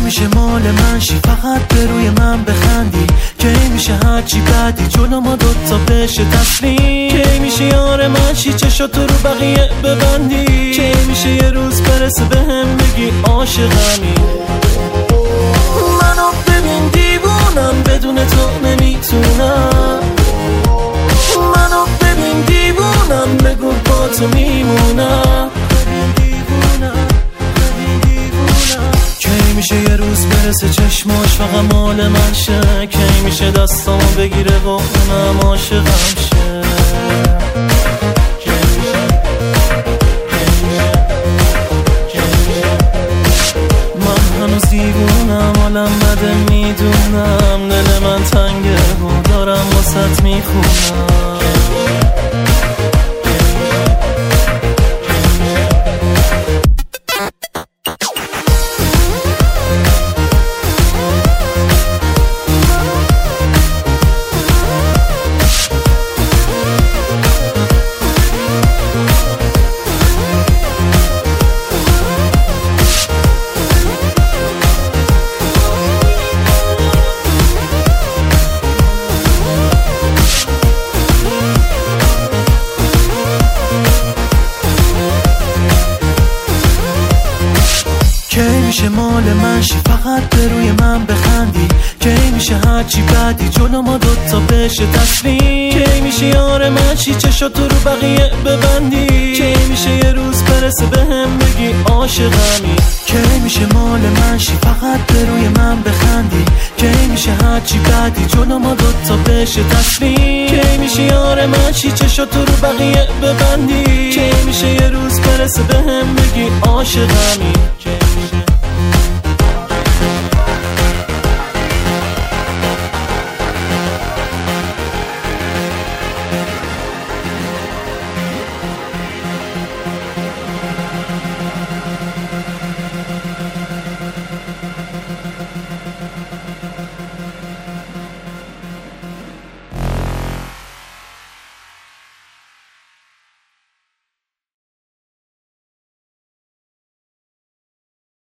میشه مال من شی فقط به روی من بخندی، کی میشه هرچی بعدی جلو ما دوتا بشه تسلیم، کی میشه یار من شی چشاتو رو بقیه ببندی، کی میشه یه روز برسه بهم بگی عاشقمی. منو ببین دیوونم بدون تو نمیتونم، منو ببین دیوونم بگو با تو میمونم، کی میشه یه روز برسه چشماش فقط مال من شه، کی میشه دستامو بگیره و اونم عاشقم شه. من هنوز دیوونم حالم بده میدونم، دل من تنگه و دارم واسط میخونم. کی میشه مال من شی فقط به روی من بخندی، کی میشه هرچی بعدی جلو ما دوتا بشه تسلیم، کی میشه یار من شی چشاتو رو بقیه ببندی، کی میشه یه روز برسه بهم بگی عاشقمی. کی میشه مال من شی فقط به روی من بخندی، کی میشه هرچی بعدی جلو ما دوتا بشه تسلیم، کی میشه یار من شی چشاتو رو بقیه ببندی، کی میشه یه روز برسه بهم بگی عاشقمی.